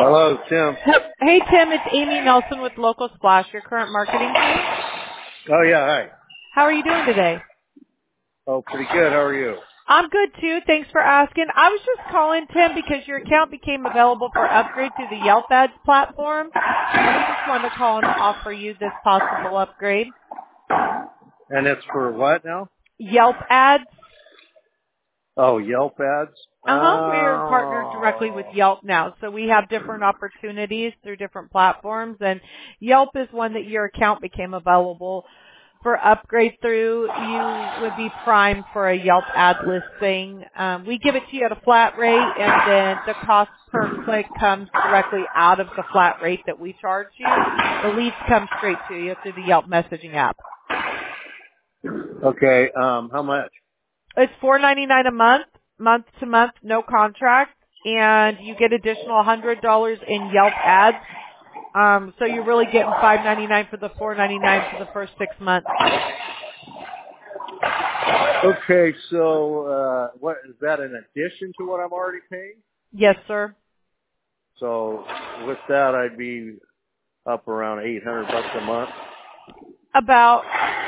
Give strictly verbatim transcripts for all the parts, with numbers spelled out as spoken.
Hello, Tim. Hey, Tim, it's Amy Nelson with Local Splash, your current marketing team. Oh, yeah, hi. How are you doing today? Oh, pretty good. How are you? I'm good, too. Thanks for asking. I was just calling, Tim, because your account became available for upgrade through the Yelp Ads platform. And we just wanted to call and offer you this possible upgrade. And it's for what now? Yelp Ads. Oh, Yelp ads? Uh-huh. We're partnered directly with Oh. Yelp now. So we have different opportunities through different platforms. And Yelp is one that your account became available for upgrade through. You would be primed for a Yelp ad listing. Um, we give it to you at a flat rate, and then the cost per click comes directly out of the flat rate that we charge you. The leads come straight to you through the Yelp messaging app. Okay, um, how much? It's four ninety-nine a month, month to month, no contract, and you get additional one hundred dollars in Yelp ads. Um, so you're really getting five ninety-nine for the four ninety-nine for the first six months. Okay, so, uh, what, is that in addition to what I'm already paying? Yes, sir. So, with that, I'd be up around eight hundred bucks a month. About.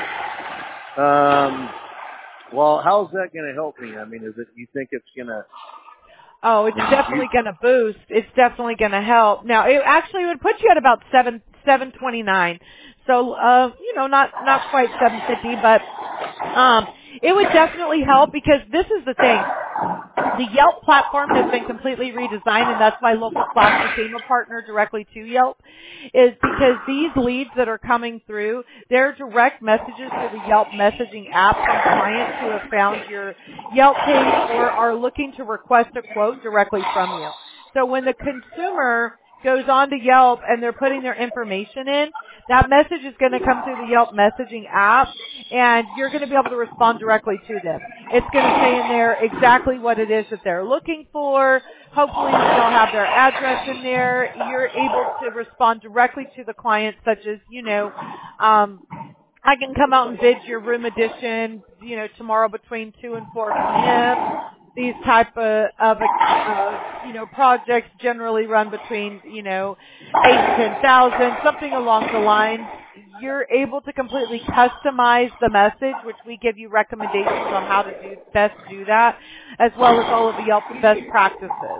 Um, well, how's that going to help me? I mean, is it, you think it's going to, Oh, it's definitely going to boost. It's definitely going to help. Now, it actually would put you at about seven seven twenty nine. So, uh, you know, not not quite seven fifty, but um, it would definitely help because this is the thing. The Yelp platform has been completely redesigned, and that's why Local Splash became a partner directly to Yelp, is because these leads that are coming through, they're direct messages to the Yelp messaging app from clients who have found your Yelp page or are looking to request a quote directly from you. So when the consumer goes on to Yelp and they're putting their information in, that message is going to come through the Yelp messaging app, and you're going to be able to respond directly to them. It's going to say in there exactly what it is that they're looking for. Hopefully they'll have their address in there. You're able to respond directly to the client, such as, you know, um, I can come out and bid your room addition, you know, tomorrow between two and four p.m. These type of, of uh, you know, projects generally run between, you know, eight and ten thousand, something along the lines. You're able to completely customize the message, which we give you recommendations on how to do best do that, as well as all of the Yelp best practices.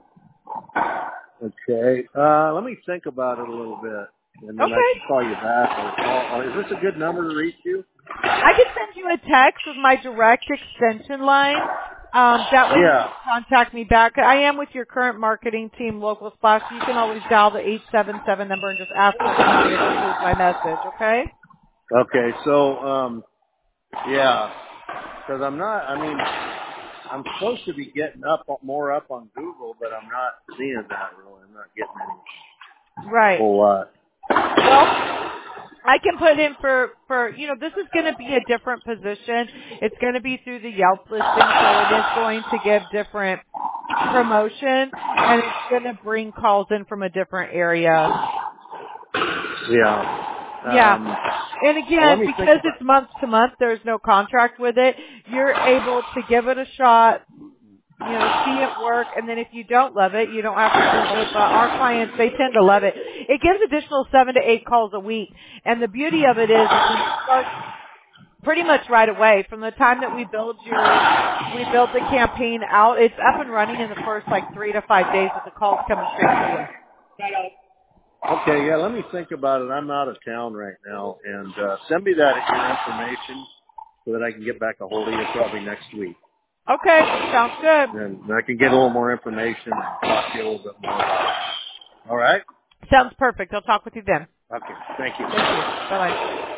okay, uh, let me think about it a little bit, and then I Okay. can call you back. Or call, or is this a good number to reach you? I can send you a text with my direct extension line. Um, that way you Yeah. can contact me back. I am with your current marketing team, Local Splash. You can always dial the eight seven seven number and just ask for Amy if you lose my message, okay? Okay, so, um, yeah, because I'm not, I mean, I'm supposed to be getting up more up on Google, but I'm not seeing that really. I'm not getting any Right. whole lot. Well, I can put in for, for, you know, this is going to be a different position. It's going to be through the Yelp listing, so it is going to give different promotion, and it's going to bring calls in from a different area. Yeah. Yeah. Um, And well, let again, me think because about it's month to month, there's no contract with it. You're able to give it a shot, you know, see it work, and then if you don't love it, you don't have to love it. But our clients, they tend to love it. It gives additional seven to eight calls a week. And the beauty of it is, is when you start pretty much right away, from the time that we build your, we build the campaign out, it's up and running in the first like three to five days with the calls coming straight to you. Okay, yeah, let me think about it. I'm out of town right now, and uh, send me that your information so that I can get back a hold of you probably next week. Okay, sounds good. And I can get a little more information and talk to you a little bit more. All right? Sounds perfect. I'll talk with you then. Okay, thank you. Thank you. Bye-bye.